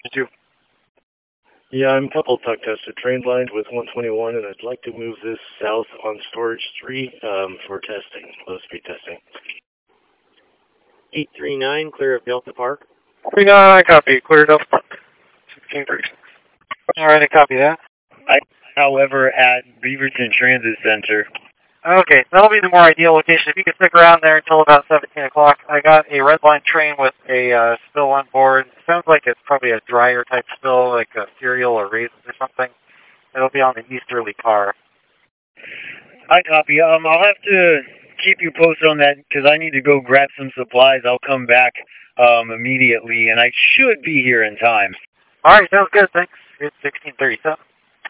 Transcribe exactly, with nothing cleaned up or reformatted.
You too. Yeah, I'm couple tuck tested, train blind with one twenty-one, and I'd like to move this south on storage three um, for testing, low speed testing. eight three nine, clear of Delta Park. three nine, copy, clear Delta Park. sixteen thirty-six. Alright, copy that. I, however, at Beaverton Transit Center. Okay, that'll be the more ideal location. If you could stick around there until about seventeen o'clock. I got a red line train with a uh, spill on board. Sounds like it's probably a dryer type spill, like a cereal or raisins or something. It'll be on the easterly car. I copy. Um, I'll have to keep you posted on that because I need to go grab some supplies. I'll come back um, immediately, and I should be here in time. All right, sounds good. Thanks. It's sixteen thirty-seven.